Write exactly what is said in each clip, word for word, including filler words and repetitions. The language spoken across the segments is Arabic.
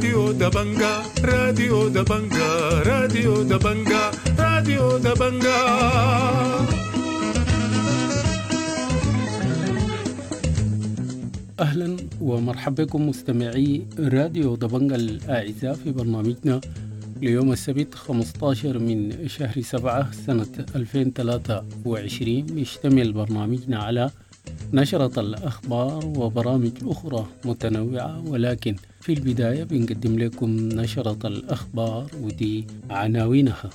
راديو دبنجا راديو دبنجا راديو دبنجا راديو دبنجا. أهلا ومرحبا بكم مستمعي راديو دبنجا الأعزاء في برنامجنا ليوم السبت خمسة عشر من شهر سبعة سنة ألفين وثلاثة وعشرين. يشتمل برنامجنا على نشرة الأخبار وبرامج أخرى متنوعة، ولكن في البداية بنقدم لكم نشرة الأخبار ودي عناوينها.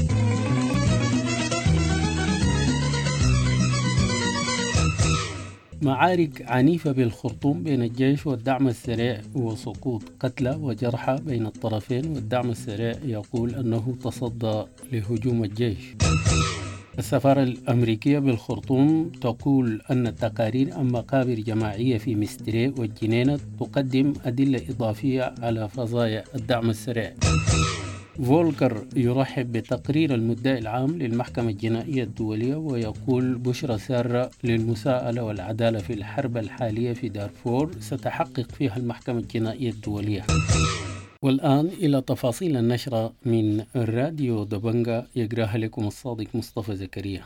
معارك عنيفة بالخرطوم بين الجيش والدعم السريع وسقوط قتلى وجرحى بين الطرفين، والدعم السريع يقول أنه تصدى لهجوم الجيش. السفارة الأمريكية بالخرطوم تقول أن التقارير عن مقابر جماعية في مستري والجنينة تقدم أدلة إضافية على فظايع الدعم السريع. فولكر يرحب بتقرير المدعي العام للمحكمة الجنائية الدولية ويقول بشرى سارة للمساءلة والعدالة في الحرب الحالية في دارفور ستحقق فيها المحكمة الجنائية الدولية. والآن إلى تفاصيل النشرة من الراديو دبنجا، يقراها لكم الصادق مصطفى زكريا.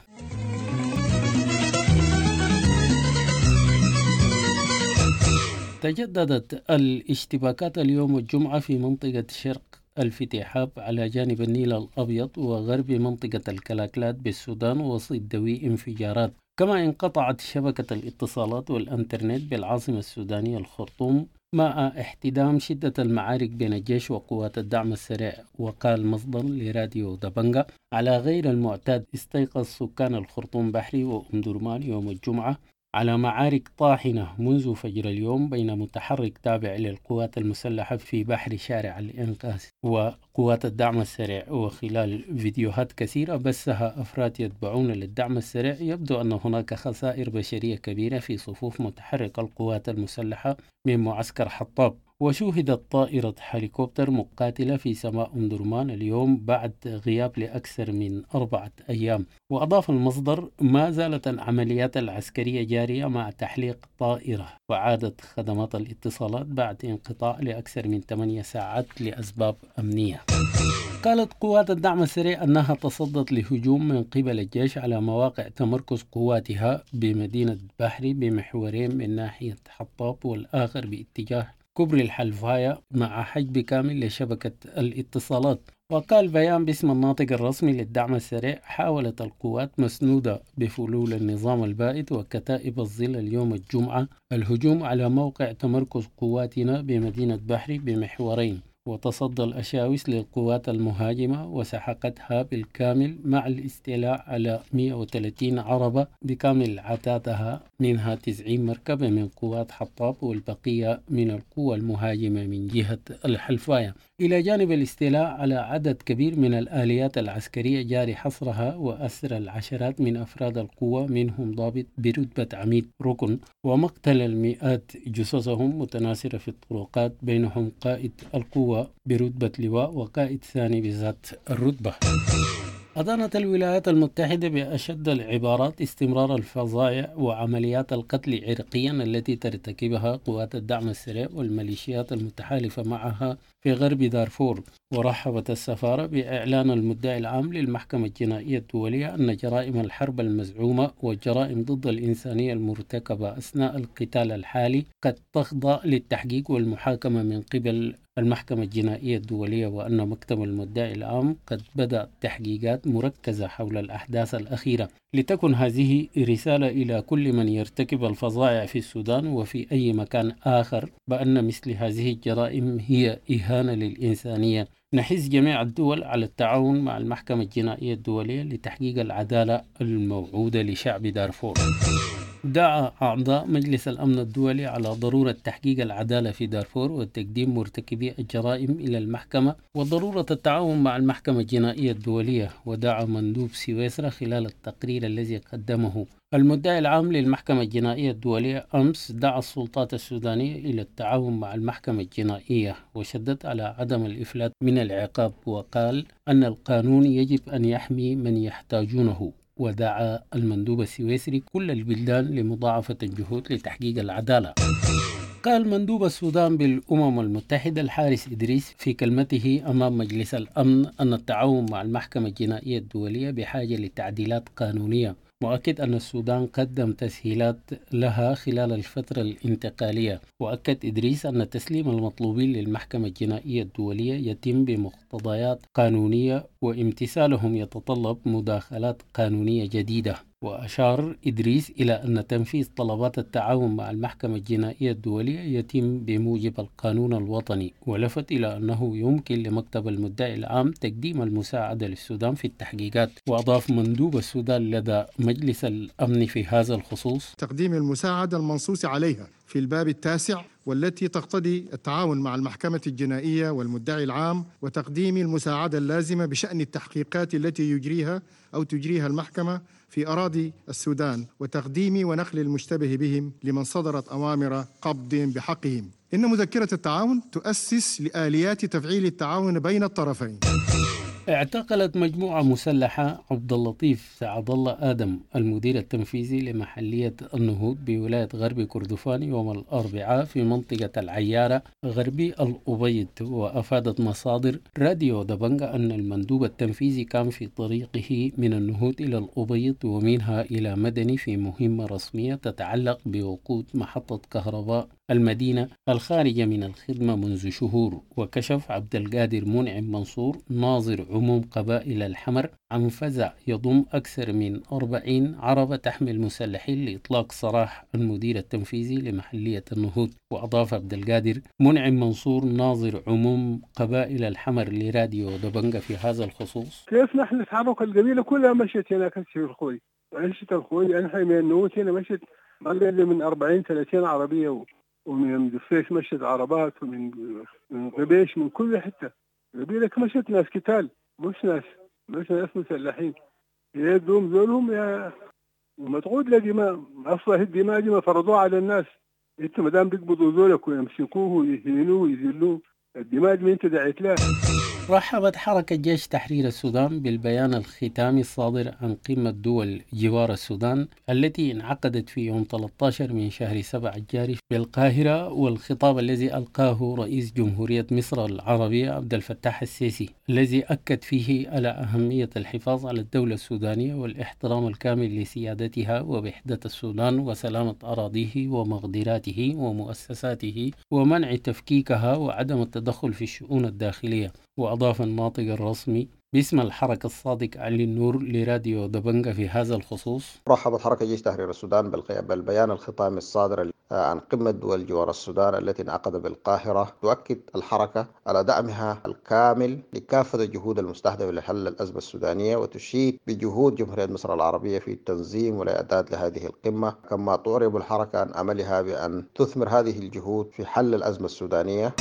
تجددت الاشتباكات اليوم الجمعة في منطقة شرق الفتحاب على جانب النيل الأبيض وغرب منطقة الكلاكلات بالسودان وسط دوي انفجارات، كما انقطعت شبكة الاتصالات والإنترنت بالعاصمة السودانية الخرطوم مع احتدام شدة المعارك بين الجيش وقوات الدعم السريع. وقال مصدر لراديو دبنجا على غير المعتاد استيقظ سكان الخرطوم بحري وأم درمان يوم الجمعة على معارك طاحنة منذ فجر اليوم بين متحرك تابع للقوات المسلحة في بحر شارع الإنقاذ وقوات الدعم السريع. وخلال فيديوهات كثيرة بثها أفراد يتبعون للدعم السريع يبدو أن هناك خسائر بشرية كبيرة في صفوف متحرك القوات المسلحة من معسكر حطاب. وشوهدت طائرة هليكوبتر مقاتلة في سماء أم درمان اليوم بعد غياب لأكثر من أربعة أيام. وأضاف المصدر ما زالت العمليات العسكرية جارية مع تحليق طائرة، وعادت خدمات الاتصالات بعد انقطاع لأكثر من ثمانية ساعات لأسباب أمنية. قالت قوات الدعم السريع أنها تصدت لهجوم من قبل الجيش على مواقع تمركز قواتها بمدينة بحري بمحورين من ناحية حطاب والآخر باتجاه كبري الحلفاية مع حجب كامل لشبكة الاتصالات. وقال بيان باسم الناطق الرسمي للدعم السريع حاولت القوات مسنودة بفلول النظام البائد وكتائب الظل اليوم الجمعة الهجوم على موقع تمركز قواتنا بمدينة بحري بمحورين، وتصدى الأشاوس للقوات المهاجمة وسحقتها بالكامل مع الاستيلاء على مئة وثلاثين عربة بكامل عتادها، منها تسعين مركبة من قوات حطاب والبقية من القوى المهاجمة من جهة الحلفاية، إلى جانب الاستيلاء على عدد كبير من الآليات العسكرية جاري حصرها وأسر العشرات من أفراد القوة منهم ضابط برتبة عميد ركن، ومقتل المئات جثثهم متناثرة في الطرقات بينهم قائد القوة برتبة لواء وقائد ثاني بذات الرتبة. أدانت الولايات المتحدة بأشد العبارات استمرار الفظائع وعمليات القتل عرقيا التي ترتكبها قوات الدعم السريع والميليشيات المتحالفة معها في غرب دارفور. ورحبت السفارة بإعلان المدعي العام للمحكمة الجنائية الدولية أن جرائم الحرب المزعومة والجرائم ضد الإنسانية المرتكبة أثناء القتال الحالي قد تخضع للتحقيق والمحاكمة من قبل المحكمة الجنائية الدولية، وأن مكتب المدعي العام قد بدأ تحقيقات مركزة حول الأحداث الأخيرة لتكن هذه رسالة إلى كل من يرتكب الفظائع في السودان وفي أي مكان آخر بأن مثل هذه الجرائم هي إهانة للإنسانية. نحث جميع الدول على التعاون مع المحكمة الجنائية الدولية لتحقيق العدالة الموعودة لشعب دارفور. دعا أعضاء مجلس الأمن الدولي على ضرورة تحقيق العدالة في دارفور وتقديم مرتكبي الجرائم إلى المحكمة وضرورة التعاون مع المحكمة الجنائية الدولية. ودعا مندوب سويسرا خلال التقرير الذي قدمه المدعي العام للمحكمة الجنائية الدولية أمس دعا السلطات السودانية إلى التعاون مع المحكمة الجنائية وشدد على عدم الإفلات من العقاب، وقال أن القانون يجب أن يحمي من يحتاجونه. ودعا المندوب السويسري كل البلدان لمضاعفة الجهود لتحقيق العدالة. قال مندوب السودان بالأمم المتحدة الحارس إدريس في كلمته أمام مجلس الأمن أن التعاون مع المحكمة الجنائية الدولية بحاجة لتعديلات قانونية، مؤكد أن السودان قدم تسهيلات لها خلال الفترة الانتقالية. وأكد إدريس أن تسليم المطلوبين للمحكمة الجنائية الدولية يتم بمقتضيات قانونية وامتثالهم يتطلب مداخلات قانونية جديدة. وأشار إدريس إلى أن تنفيذ طلبات التعاون مع المحكمة الجنائية الدولية يتم بموجب القانون الوطني، ولفت إلى أنه يمكن لمكتب المدعي العام تقديم المساعدة للسودان في التحقيقات. وأضاف مندوب السودان لدى مجلس الأمن في هذا الخصوص تقديم المساعدة المنصوص عليها في الباب التاسع، والتي تقتضي التعاون مع المحكمة الجنائية والمدعي العام وتقديم المساعدة اللازمة بشأن التحقيقات التي يجريها أو تجريها المحكمة في أراضي السودان، وتقديم ونقل المشتبه بهم لمن صدرت أوامر قبض بحقهم. إن مذكرة التعاون تؤسس لآليات تفعيل التعاون بين الطرفين. اعتقلت مجموعة مسلحة عبد اللطيف سعد الله آدم المدير التنفيذي لمحلية النهوض بولاية غرب كردفان يوم الأربعاء في منطقة العيارة غربي الأبيض. وأفادت مصادر راديو دبنجا أن المندوب التنفيذي كان في طريقه من النهوض إلى الأبيض ومنها إلى مدني في مهمة رسمية تتعلق بوقود محطة كهرباء المدينة الخارجة من الخدمة منذ شهور. وكشف عبد القادر منعم منصور ناظر عموم قبائل الحمر عن فزع يضم أكثر من أربعين عربة تحمل مسلحين لإطلاق سراح المدير التنفيذي لمحلية النهوض. وأضاف عبد القادر منعم منصور ناظر عموم قبائل الحمر لراديو دبنجا في هذا الخصوص: كيف نحن نتحرك القبيلة كلها مشت هناك في الخوي، مشت الخوي يعني حي من النهوض هنا مشت ما أقل من أربعين ثلاثين عربية و... ومن مدفيش مشت عربات، ومن من غبيش، من كل حتة قبيلة مشت ناس قتال، مش ناس مش ناس مسلحين يدوم ذولهم يا ومتعود لدماء. أصلا الدماء دي ما فرضوها على الناس، انت ما دام بيقبضوا ذولك ويمسكوه ويهينوه ويذلوه، الدماء دي انت دعيت لها. رحبت حركة جيش تحرير السودان بالبيان الختامي الصادر عن قمة دول جوار السودان التي انعقدت في يوم ثلاثة عشر من شهر سبعة الجاري بالقاهرة، والخطاب الذي ألقاه رئيس جمهورية مصر العربية عبد الفتاح السيسي الذي أكد فيه على أهمية الحفاظ على الدولة السودانية والاحترام الكامل لسيادتها ووحدة السودان وسلامة أراضيه ومقدراته ومؤسساته ومنع تفكيكها وعدم التدخل في الشؤون الداخلية. وأضاف الناطق الرسمي باسم الحركة الصادق علي النور لراديو دبنجا في هذا الخصوص: رحبت حركة جيش تحرير السودان بالبيان الختامي الصادر عن قمة دول جوار السودان التي انعقد بالقاهرة. تؤكد الحركة على دعمها الكامل لكافة الجهود المستهدفة لحل الأزمة السودانية، وتشيد بجهود جمهورية مصر العربية في التنظيم والإعداد لهذه القمة، كما تعرب الحركة عن عملها بأن تثمر هذه الجهود في حل الأزمة السودانية.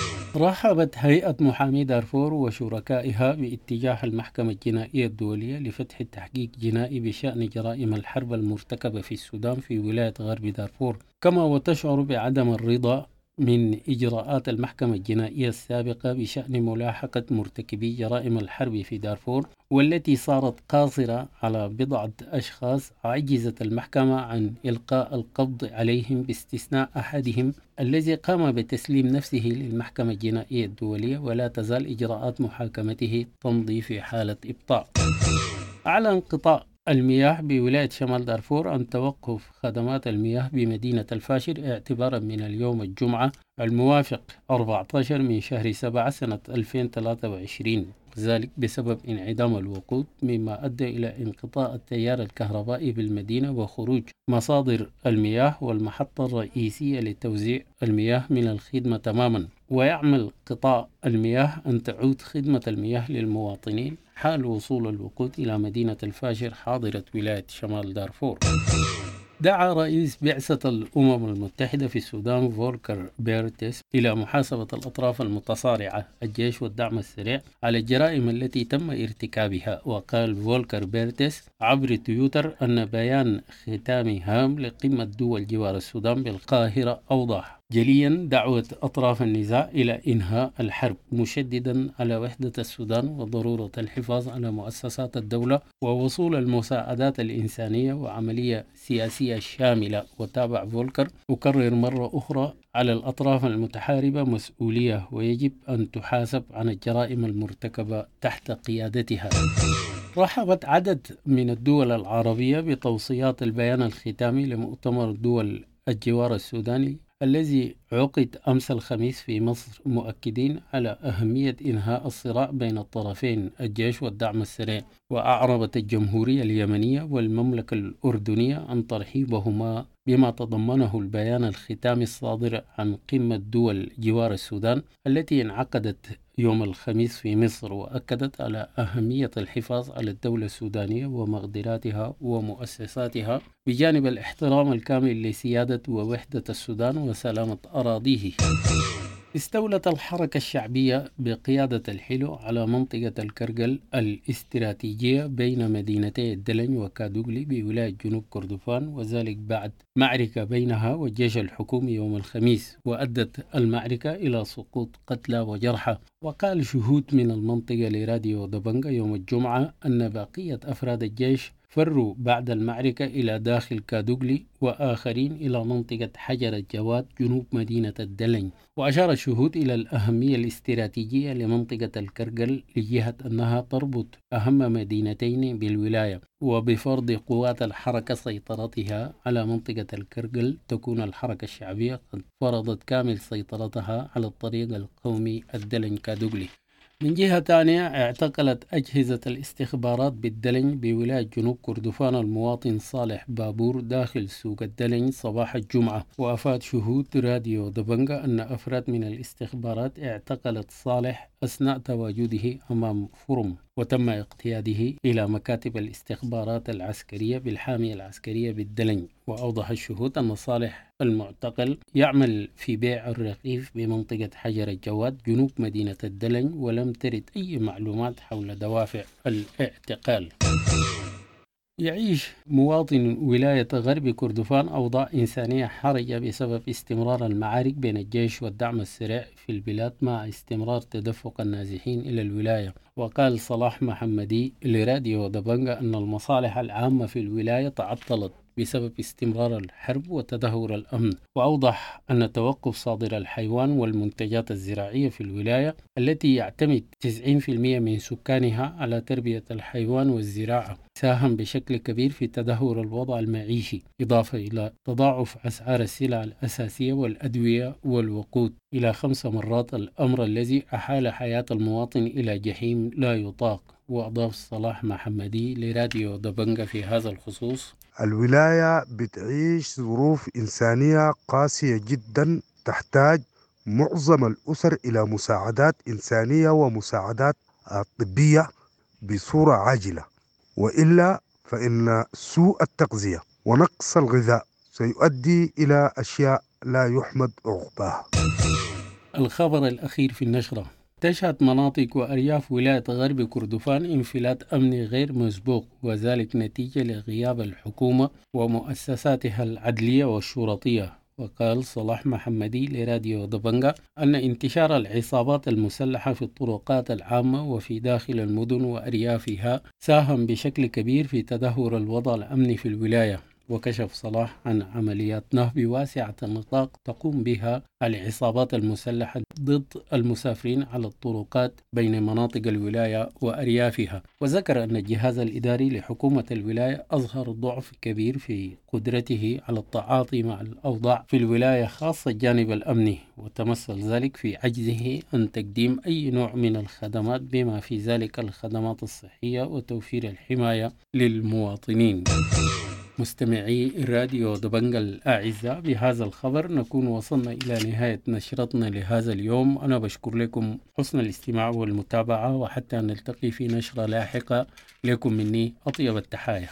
رحبت هيئة محامي دارفور وشركائها باتجاه المحكمة الجنائية الدولية لفتح التحقيق جنائي بشأن جرائم الحرب المرتكبة في السودان في ولاية غرب دارفور، كما وتشعر بعدم الرضا من إجراءات المحكمة الجنائية السابقة بشأن ملاحقة مرتكبي جرائم الحرب في دارفور، والتي صارت قاصرة على بضعة أشخاص عجزت المحكمة عن إلقاء القبض عليهم باستثناء أحدهم الذي قام بتسليم نفسه للمحكمة الجنائية الدولية، ولا تزال إجراءات محاكمته تمضي في حالة إبطاء. أعلن قطاع المياه بولاية شمال دارفور عن توقف خدمات المياه بمدينة الفاشر اعتبارا من اليوم الجمعة الموافق أربعة عشر من شهر سبعة سنة ألفين وثلاثة وعشرين، ذلك بسبب انعدام الوقود مما أدى إلى انقطاع التيار الكهربائي بالمدينة وخروج مصادر المياه والمحطة الرئيسية لتوزيع المياه من الخدمة تماما. ويعمل قطاع المياه أن تعود خدمة المياه للمواطنين حال وصول الوقود إلى مدينة الفاشر حاضرة ولاية شمال دارفور. دعا رئيس بعثة الأمم المتحدة في السودان فولكر بيرتس إلى محاسبة الأطراف المتصارعة الجيش والدعم السريع على الجرائم التي تم ارتكابها. وقال فولكر بيرتس عبر تويتر أن بيان ختامي هام لقمة دول جوار السودان بالقاهرة أوضح جليا دعوة أطراف النزاع إلى إنهاء الحرب، مشددا على وحدة السودان وضرورة الحفاظ على مؤسسات الدولة ووصول المساعدات الإنسانية وعملية سياسية شاملة. وتابع فولكر: أكرر مرة أخرى على الأطراف المتحاربة مسؤولية، ويجب أن تحاسب عن الجرائم المرتكبة تحت قيادتها. رحبت عدد من الدول العربية بتوصيات البيان الختامي لمؤتمر دول الجوار السوداني الذي عقد أمس الخميس في مصر، مؤكدين على أهمية إنهاء الصراع بين الطرفين الجيش والدعم السريع. وأعربت الجمهورية اليمنية والمملكة الأردنية عن ترحيبهما بما تضمنه البيان الختامي الصادر عن قمة دول جوار السودان التي انعقدت يوم الخميس في مصر، وأكدت على أهمية الحفاظ على الدولة السودانية ومقدراتها ومؤسساتها بجانب الاحترام الكامل لسيادة ووحدة السودان وسلامة أراضيه. استولت الحركة الشعبية بقيادة الحلو على منطقة الكرجل الاستراتيجية بين مدينتي الدلن وكادوغلي بولاية جنوب كردفان، وذلك بعد معركة بينها والجيش الحكومي يوم الخميس، وأدت المعركة إلى سقوط قتلى وجرحى. وقال شهود من المنطقة لراديو دبنجا يوم الجمعة أن بقية أفراد الجيش فروا بعد المعركة إلى داخل كادوغلي وآخرين إلى منطقة حجر الجواد جنوب مدينة الدلن. وأشار الشهود إلى الأهمية الاستراتيجية لمنطقة الكرجل لجهة أنها تربط أهم مدينتين بالولاية، وبفرض قوات الحركة سيطرتها على منطقة الكرجل تكون الحركة الشعبية قد فرضت كامل سيطرتها على الطريق القومي الدلن كادوغلي. من جهة ثانية، اعتقلت أجهزة الاستخبارات بالدلن بولاية جنوب كردفان المواطن صالح بابور داخل سوق الدلن صباح الجمعة. وأفاد شهود راديو دبنجا أن أفراد من الاستخبارات اعتقلت صالح أثناء تواجده أمام فرم، وتم اقتياده إلى مكاتب الاستخبارات العسكرية بالحامية العسكرية بالدلن. وأوضح الشهود أن صالح المعتقل يعمل في بيع الرغيف بمنطقة حجر الجواد جنوب مدينة الدلن، ولم ترد أي معلومات حول دوافع الاعتقال. يعيش مواطن ولاية غرب كردفان أوضاع إنسانية حرجة بسبب استمرار المعارك بين الجيش والدعم السريع في البلاد مع استمرار تدفق النازحين إلى الولاية. وقال صلاح محمدي لراديو دبنجا أن المصالح العامة في الولاية تعطلت بسبب استمرار الحرب وتدهور الأمن. وأوضح أن توقف صادر الحيوان والمنتجات الزراعية في الولاية التي يعتمد تسعين بالمئة من سكانها على تربية الحيوان والزراعة ساهم بشكل كبير في تدهور الوضع المعيشي، إضافة إلى تضاعف أسعار السلع الأساسية والأدوية والوقود إلى خمس مرات، الأمر الذي أحال حياة المواطن إلى جحيم لا يطاق. وأضاف صلاح محمدي لراديو دبنجا في هذا الخصوص: الولاية بتعيش ظروف إنسانية قاسية جدا، تحتاج معظم الأسر إلى مساعدات إنسانية ومساعدات طبية بصورة عاجلة، وإلا فإن سوء التغذية ونقص الغذاء سيؤدي إلى أشياء لا يحمد عقباها. الخبر الأخير في النشرة: تشهد مناطق وأرياف ولاية غرب كردفان انفلات أمني غير مسبوق، وذلك نتيجة لغياب الحكومة ومؤسساتها العدلية والشرطية. وقال صلاح محمدي لراديو دبنجا أن انتشار العصابات المسلحة في الطرقات العامة وفي داخل المدن وأريافها ساهم بشكل كبير في تدهور الوضع الأمني في الولاية. وكشف صلاح عن عمليات نهب واسعة النطاق تقوم بها العصابات المسلحة ضد المسافرين على الطرقات بين مناطق الولاية وأريافها. وذكر أن الجهاز الإداري لحكومة الولاية أظهر ضعف كبير في قدرته على التعاطي مع الأوضاع في الولاية، خاصة الجانب الأمني، وتمثل ذلك في عجزه عن تقديم أي نوع من الخدمات بما في ذلك الخدمات الصحية وتوفير الحماية للمواطنين. مستمعي راديو دبنجا الأعزاء، بهذا الخبر نكون وصلنا إلى نهاية نشرتنا لهذا اليوم. أنا بشكر لكم حسن الاستماع والمتابعة، وحتى نلتقي في نشرة لاحقة لكم مني أطيب التحايا.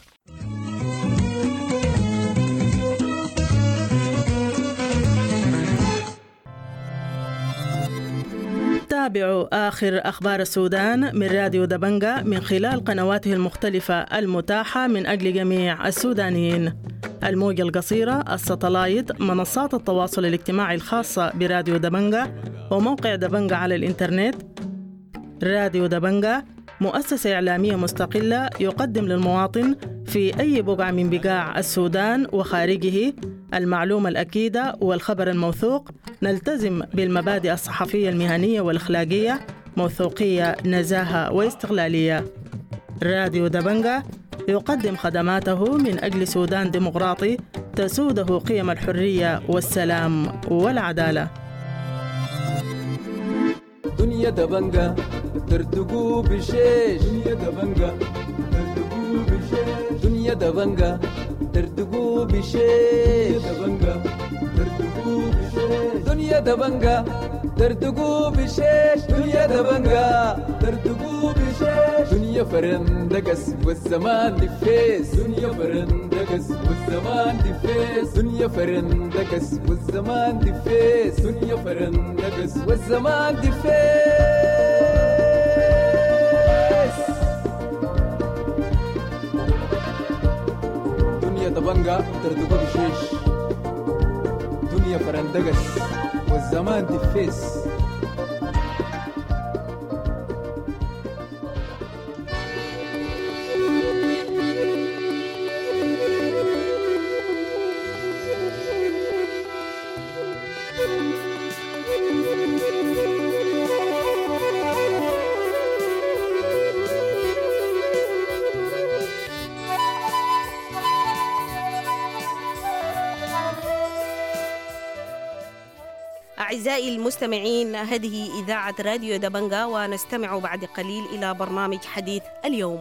تابعوا آخر أخبار السودان من راديو دبنجة من خلال قنواته المختلفة المتاحة من أجل جميع السودانيين: الموجة القصيرة، الساتلايت، منصات التواصل الاجتماعي الخاصة براديو دبنجة، وموقع دبنجة على الإنترنت. راديو دبنجة مؤسسة إعلامية مستقلة يقدم للمواطن في أي بقعة من بقاع السودان وخارجه المعلومة الأكيدة والخبر الموثوق. نلتزم بالمبادئ الصحفية المهنية والأخلاقية: موثوقية، نزاهة، واستقلالية. راديو دبنجة يقدم خدماته من أجل سودان ديمقراطي تسوده قيم الحرية والسلام والعدالة. دنيا دبنجة ترتقو بشيش، دنيا دبنجة ترتقو بشيش، دنيا دبنجة ترتقو بشيش، دبنجة ترتقو بشيش، دنيا دبنجة ترتقو بشيش، دنيا دبنجة ترتقو بشيش، دنيا فرندقس والزمان دفيس، دنيا فرندقس والزمان دفيس، دنيا فرندقس والزمان دفيس، دنيا فرندقس والزمان دفيس. دنيا دبنجة ترتقو بشيش، دنيا فرندقس والزمان دفيس. أعزائي المستمعين، هذه إذاعة راديو دبنجة، ونستمع بعد قليل إلى برنامج حديث اليوم.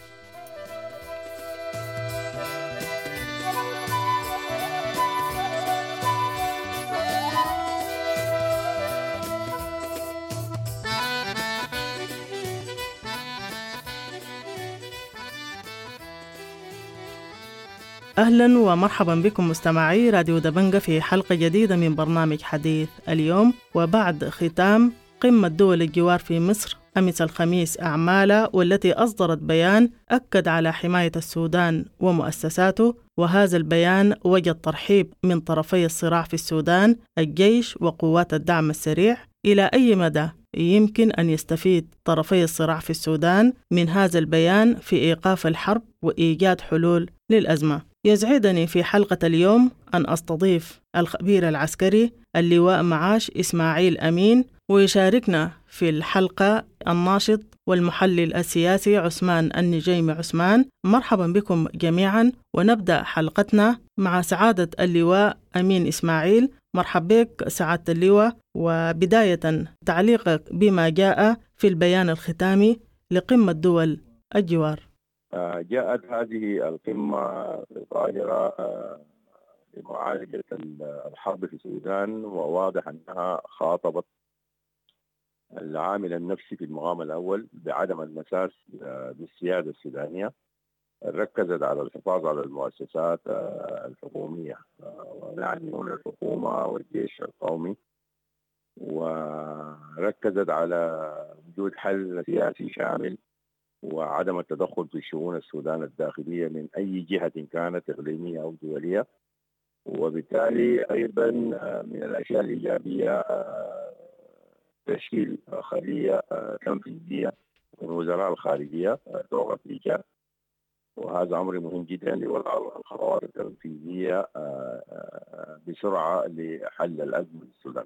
أهلا ومرحبا بكم مستمعي راديو دبنجة في حلقة جديدة من برنامج حديث اليوم. وبعد ختام قمة دول الجوار في مصر أمس الخميس أعمالها، والتي أصدرت بيان أكد على حماية السودان ومؤسساته، وهذا البيان وجد ترحيب من طرفي الصراع في السودان، الجيش وقوات الدعم السريع. إلى أي مدى يمكن أن يستفيد طرفي الصراع في السودان من هذا البيان في إيقاف الحرب وإيجاد حلول للأزمة؟ يسعدني في حلقة اليوم أن أستضيف الخبير العسكري اللواء معاش إسماعيل أمين، ويشاركنا في الحلقة الناشط والمحلل السياسي عثمان النجيمي عثمان. مرحبا بكم جميعا، ونبدأ حلقتنا مع سعادة اللواء أمين إسماعيل. مرحبا بك سعادة اللواء، وبداية تعليقك بما جاء في البيان الختامي لقمة دول الجوار. جاءت هذه القمة القاهرة لمعالجة الحرب في السودان، وواضح أنها خاطبت العامل النفسي في المقام الأول بعدم المساس بالسيادة السودانية. ركزت على الحفاظ على المؤسسات الحكومية، ونعني هنا الحكومة والجيش القومي، وركزت على وجود حل سياسي شامل وعدم التدخل في شؤون السودان الداخلية من أي جهة كانت إقليمية أو دولية. وبالتالي أيضا من الأشياء الإيجابية تشكيل خلية تنفيذية من وزراء الخارجية توقف إيجاد، وهذا أمر مهم جدا لوضع الخطوات التنفيذية بسرعة لحل الأزمة في السودان.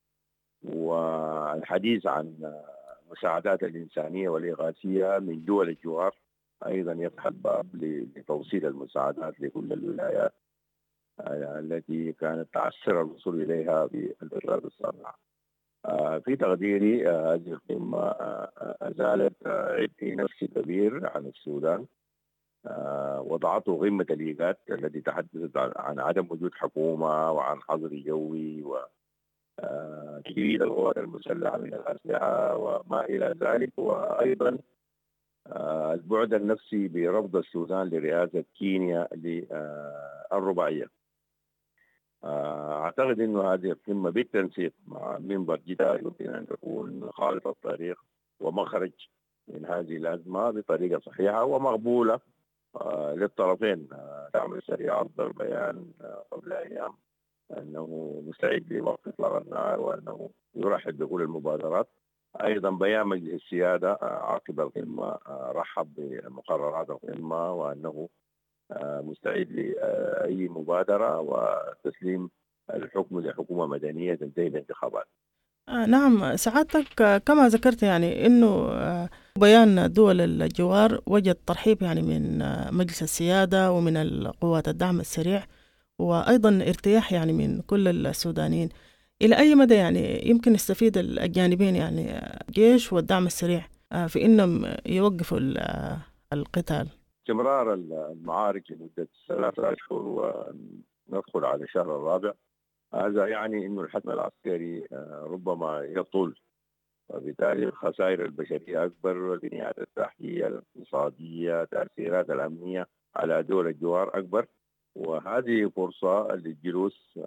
والحديث عن المساعدات الإنسانية والإغاثية من دول الجوار أيضا يفتح الباب لتوصيل المساعدات لكل الولايات التي كانت تعسر الوصول إليها في الفترة السابقة. في تقديري هذه القمة أزالت عبء نفسي كبير عن السودان، وضعته قمة الإيجاد التي تحدثت عن عدم وجود حكومة وعن حظر جوي و تجريد القوات المسلحة من الأسلحة وما إلى ذلك، وأيضا البعد النفسي برفض السودان لرئاسة كينيا للرباعية. أعتقد أنه هذه القمة بالتنسيق مع منبر جدة يمكن أن تكون خارطة الطريق ومخرج من هذه الأزمة بطريقة صحيحة ومقبولة للطرفين. دعم السريع أصدر بيان قبل أيام أنه مستعد لوقف إطلاق النار وأنه يرحب بكل المبادرات. أيضا بيان مجلس السيادة عقب القمة رحب بمقررات القمة وأنه مستعد لأي مبادرة وتسليم الحكم لحكومة مدنية تنتهي الانتخابات. آه نعم سعادتك، كما ذكرت يعني أنه بيان دول الجوار وجد ترحيب يعني من مجلس السيادة ومن القوات الدعم السريع، وأيضا ارتياح يعني من كل السودانيين. إلى أي مدى يعني يمكن يستفيد الجانبين يعني الجيش والدعم السريع في إنهم يوقفوا القتال؟ استمرار المعارك لمدة ثلاثة أشهر وندخل على الشهر الرابع، هذا يعني أنه الحتم العسكري ربما يطول، وبالتالي الخسائر البشرية أكبر والبنيات التحتية الاقتصادية تأثيرات الأمنية على دول الجوار أكبر. وهذه فرصة للجلوس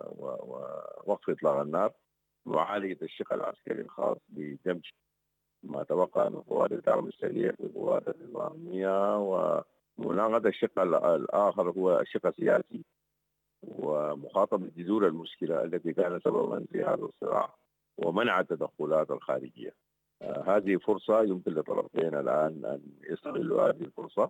ووقف إطلاق النار، معالجة الشق العسكري الخاص بدمج ما تبقى من قوات الدعم السريع في القوات النظامية، ومناقضة الشق الآخر هو الشق السياسي ومخاطبة جذور المشكلة التي كانت سببا في هذا الصراع ومنع التدخلات الخارجية. آه هذه فرصة يمكن للطرفين الآن أن يستغلوا هذه الفرصة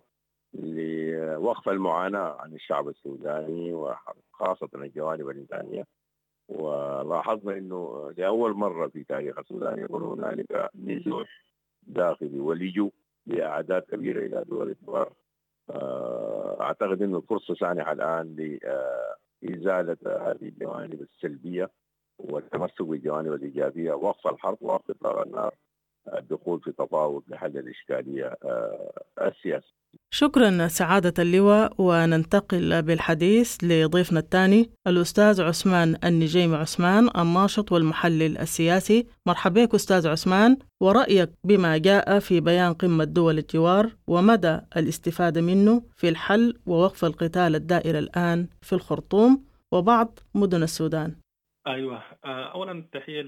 لوقف المعاناة عن الشعب السوداني وخاصة الجوانب الإنسانية. ولاحظنا أنه لأول مرة في تاريخ السودان يكون هنالك نزوح داخلي ولجوء بأعداد كبيرة إلى دول الجوار. أعتقد أنه الفرصة سانحة الآن لإزالة هذه الجوانب السلبية والتمسك بالجوانب الإيجابية، وقف الحرب ووقف إطلاق النار، الدخول في تفاوض لحل الإشكالية السياسية. شكرا سعادة اللواء، وننتقل بالحديث لضيفنا الثاني الأستاذ عثمان النجيم عثمان، الناشط والمحلل السياسي. مرحبا بك أستاذ عثمان، ورأيك بما جاء في بيان قمة دول الجوار ومدى الاستفادة منه في الحل ووقف القتال الدائر الآن في الخرطوم وبعض مدن السودان. أيوة، أولا تحية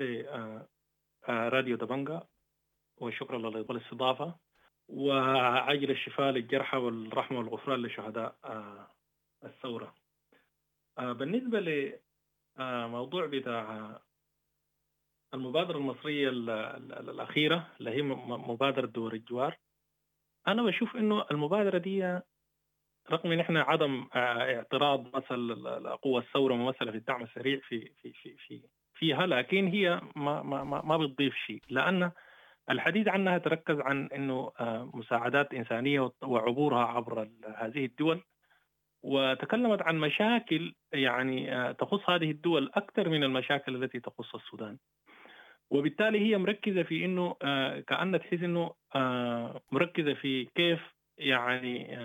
لراديو دبنجا وشكرا للاستضافة، وعجل الشفاء للجرحى والرحمة والغفران لشهداء الثورة. بالنسبة لموضوع بتاع المبادرة المصرية الأخيرة اللي هي مبادرة دول الجوار، أنا بشوف إنه المبادرة دي رغم إن إحنا عدم اعتراض مثل قوة الثورة ممثلة في الدعم السريع في في في في فيها، لكن هي ما ما ما بتضيف شيء، لأن الحديث عنها تركز عن إنه مساعدات إنسانية وعبورها عبر هذه الدول، وتكلمت عن مشاكل يعني تخص هذه الدول أكثر من المشاكل التي تخص السودان، وبالتالي هي مركزة في إنه كأن تحس إنه مركزة في كيف يعني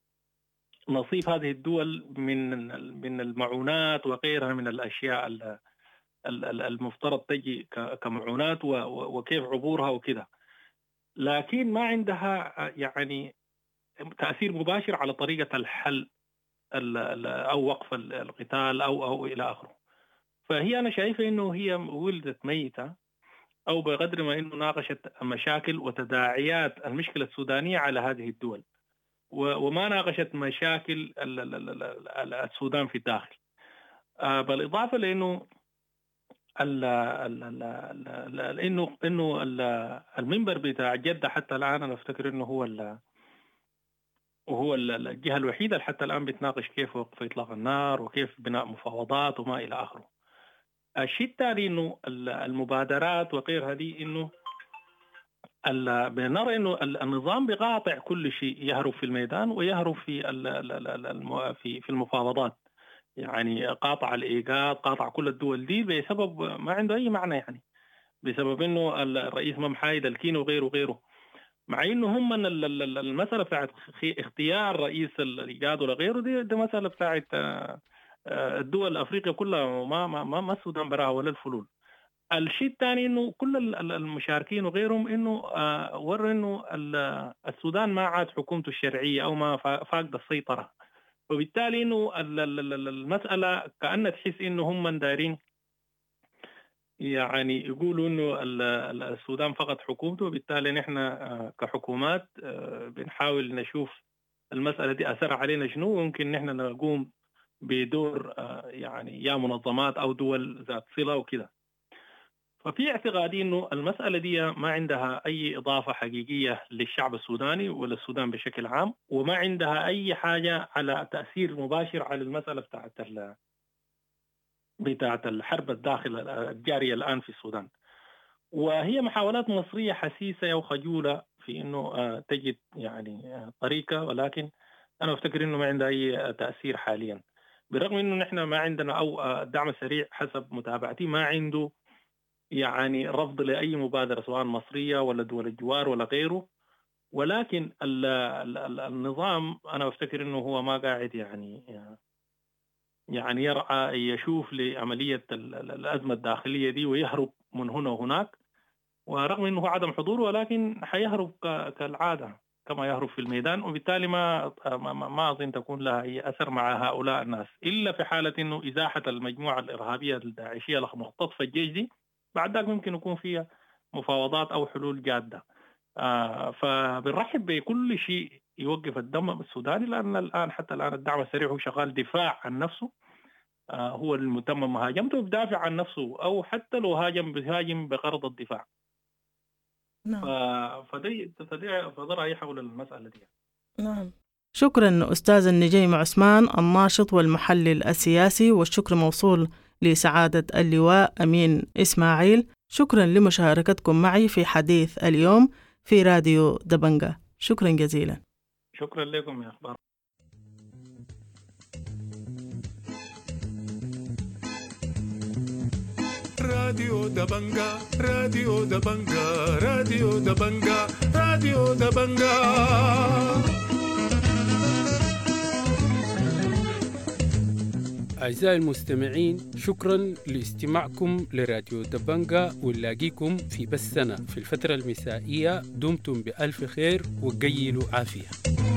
نصيب هذه الدول من من المعونات وغيرها من الأشياء المفترض تجي كمعونات وكيف عبورها وكذا، لكن ما عندها يعني تأثير مباشر على طريقة الحل أو وقف القتال أو أو إلى آخره. فهي أنا شايفة إنه هي ولدت ميتة، أو بقدر ما إنه ناقشت مشاكل وتداعيات المشكلة السودانية على هذه الدول، وما ناقشت مشاكل السودان في الداخل. بالإضافة لأنه ال ال ال إنه إنه المنبر بتاع جدة حتى الآن أنا أفتكر إنه هو ال وهو الجهة الوحيدة حتى الآن بتناقش كيف وقف إطلاق النار وكيف بناء مفاوضات وما إلى آخره. الشيء الثاني إنه المبادرات وغير هذه إنه بنرى إنه النظام بقاطع كل شيء، يهرب في الميدان ويهرب في في في المفاوضات، يعني قاطع الإيجاد، قاطع كل الدول دي بسبب ما عنده أي معنى، يعني بسبب إنه الرئيس ممحايد الكين وغيره وغيره، مع إنه هم المسألة بتاعت اختيار رئيس الإيجاد ولا غيره دي, دي مسألة بتاعت الدول الأفريقية كلها، ما ما ما السودان براها ولا الفلول. الشيء الثاني إنه كل المشاركين وغيرهم إنه وروا إنه السودان ما عاد حكومته الشرعية أو ما فاقد السيطرة وبالتالي إنه المسألة كأن تحس إنه هم دايرين يعني يقولوا إنه السودان فقط حكومته، وبالتالي نحن كحكومات بنحاول نشوف المسألة دي أثر علينا شنو، ويمكن نحن نقوم بدور يعني يا منظمات أو دول ذات صلة وكده. ففي اعتقادي إنه المسألة دي ما عندها أي إضافة حقيقية للشعب السوداني ولا السودان بشكل عام، وما عندها أي حاجة على تأثير مباشر على المسألة بتاعت بتاعت الحرب الداخل الجارية الآن في السودان. وهي محاولات مصرية حسيسة وخجولة في إنه تجد يعني طريقة، ولكن أنا أفتكر إنه ما عندها أي تأثير حاليا، بالرغم إنه نحن ما عندنا أو الدعم السريع حسب متابعتي ما عنده يعني رفض لأي مبادرة سواء مصرية ولا دول الجوار ولا غيره، ولكن ال ال النظام أنا أفتكر إنه هو ما قاعد يعني يعني يرعى يشوف لعملية الأزمة الداخلية دي ويهرب من هنا وهناك، ورغم إنه عدم حضور ولكن حيهرب كالعادة كما يهرب في الميدان، وبالتالي ما ما, ما أظن تكون لها أي أثر مع هؤلاء الناس، إلا في حالة إنه إزاحة المجموعة الإرهابية الداعشية المختطفة الجيش دي، بعد ذلك ممكن يكون فيها مفاوضات أو حلول جادة. آه فبنرحب بكل شيء يوقف الدم السوداني، لأن الآن حتى الآن الدعم السريع هو شغال دفاع عن نفسه، آه هو المتم مهاجمته بدافع عن نفسه، أو حتى لو هاجم بهاجم بغرض الدفاع. نعم. فدي فدي فده رأيي حول المسألة دي. نعم. شكرا أستاذ النجيم عثمان الناشط والمحلل السياسي، والشكر موصول لسعادة اللواء أمين إسماعيل. شكرا لمشاركتكم معي في حديث اليوم في راديو دبنجة. شكرا جزيلا. شكرا لكم يا أخبار. راديو دبنجة راديو دبنجة راديو دبنجة راديو دبنجة. أعزائي المستمعين، شكرا لاستماعكم لراديو دبنجة، ونلاقيكم في بثنا في الفترة المسائية. دمتم بألف خير وقيلوا عافية.